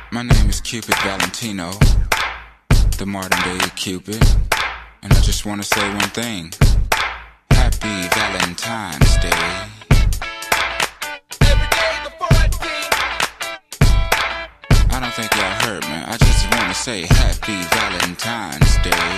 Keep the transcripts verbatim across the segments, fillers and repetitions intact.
My name is Cupid Valentino, the modern day Cupid, and I just want to say one thing. Happy Valentine's Day. Every day the fourteenth. I don't think y'all heard me. I just want to say Happy Valentine's Day.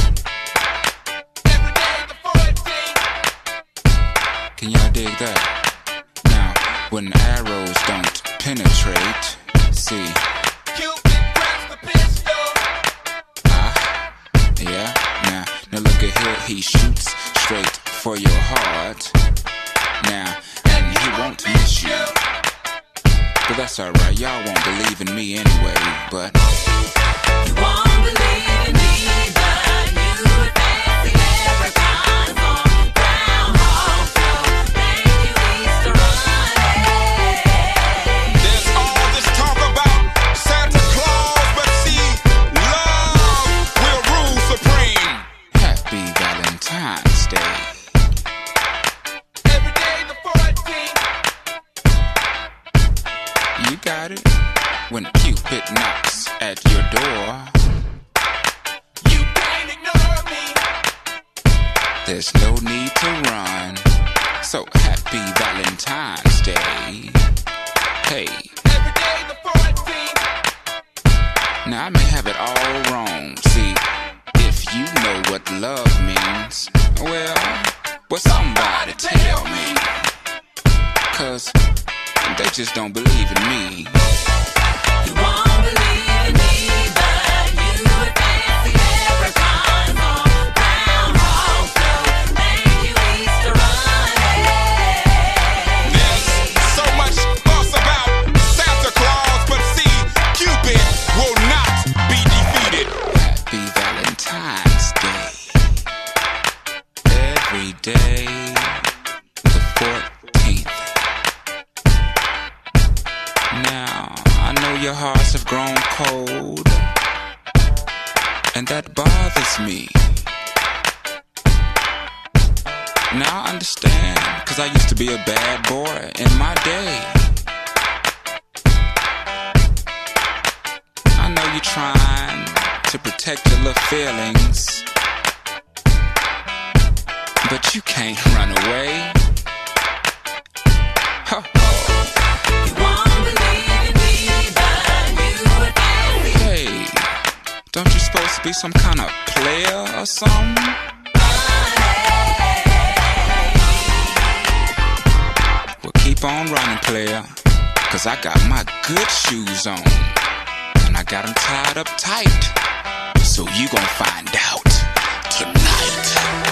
Every day the fourteenth. Can y'all dig that? Now, when arrows don't penetrate, see. Cupid grabs the pistol. Ah, yeah. Now, now look at here. He shoots straight for your heart. Now, and he won't miss you. But that's alright. Y'all won't believe in me anyway. But you won't believe in me, but you would fancy leprechauns on Groundhog Show. Thank you, Easter Bunny. There's all this talk about Santa Claus, but see, love will rule supreme. Happy Valentine's Day. Every day the fourteenth. You got it. When Cupid knocks at your door, you can't ignore me. There's no need to run. So happy Valentine's Day. Hey. Every day the fourteenth. Now I may have it all wrong. See, if you know what love means, well, well somebody tell me. Cause they just don't believe in me. You won't believe in me, but you would fancy leprechauns on Groundhog Show. Thank you, Easter Bunny. There's so much fuss about Santa Claus, but see, Cupid will not be defeated. Happy Valentine's Day. Every day, the fourteenth. Now, I know your hearts have grown cold, and that bothers me. Now I understand, cause I used to be a bad boy in my day. I know you're trying to protect your little feelings, but you can't run away. Huh. You won't believe in me, but you would fancy. Hey, don't you supposed to be some kind of player or something? Well, keep on running, player, cause I got my good shoes on, and I got them tied up tight, so you gon' find out tonight.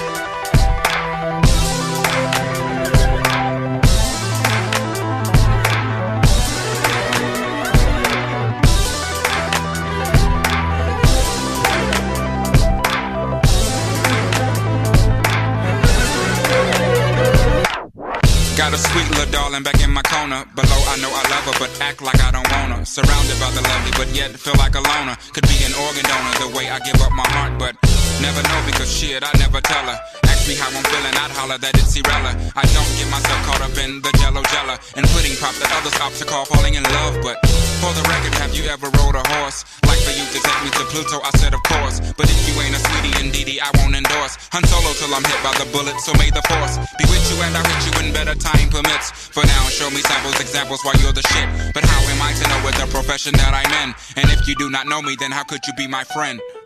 Got a sweet little darling back in my corner. Below, I know I love her, but act like I don't want her. Surrounded by the lovely, but yet feel like a loner. Could be an organ donor the way I give up my heart, but never know because shit, I never tell her. Ask me how I'm feeling, I'd holler that it's irrelevant. I don't get myself caught up in the jello jella and pudding pop that others opt to call falling in love. But for the record, have you ever rode a horse? Like for you to take me to Pluto, I said of course. But if you ain't a sweetie indeedy, I won't endorse. Hun Solo till I'm hit by the bullet, so may the force be with you and I hit you in better time permits. For now, show me samples, examples why you're the shit. But how am I to know what the profession that I'm in? And if you do not know me, then how could you be my friend?